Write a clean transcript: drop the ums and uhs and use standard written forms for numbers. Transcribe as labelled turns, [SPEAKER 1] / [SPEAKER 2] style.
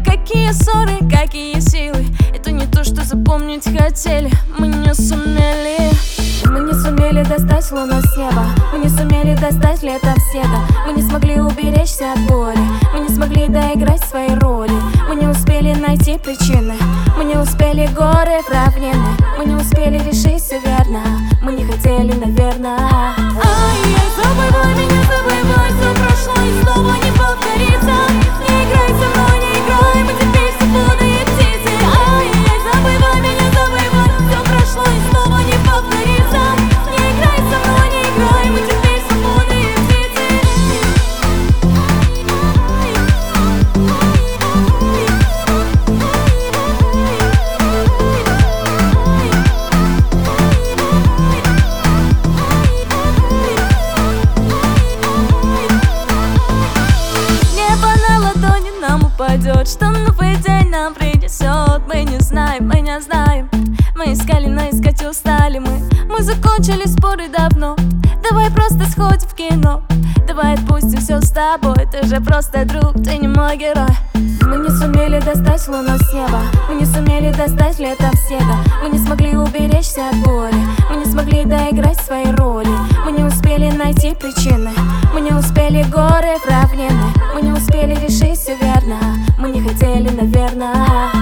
[SPEAKER 1] какие ссоры, какие силы. Это не то, что запомнить хотели. Мы не сумели.
[SPEAKER 2] Мы не сумели достать луну с неба. Мы не сумели достать летом снега. Мы не смогли уберечься от боли. Мы не смогли доиграть свои роли. Мы не успели найти причины. Мы не успели горы в равнины. Мы не успели решить все верно. Мы не хотели, наверное.
[SPEAKER 1] Ай-яй, забывай меня, забывай, все прошло и снова не повторится. Не играй со мной, не играй, мы теперь свободные птицы. Ай-яй, забывай меня, забывай, все прошло и снова не повторится. Не играй со мной, не играй, мы теперь свободные птицы. Упадет, что новый день нам принесет. Мы не знаем, мы не знаем. Мы искали, но искать устали мы закончили споры давно. Давай просто сходим в кино. Давай отпустим все с тобой. Ты же просто друг, ты не мой герой.
[SPEAKER 2] Мы не сумели достать луну с неба. Мы не сумели достать летом снега. Мы не смогли уберечься от боли. Мы не смогли доиграть свои роли. Мы не успели найти причины. Мы не успели горы в равнины. Мы не успели решить все верно. Мы не хотели, наверное.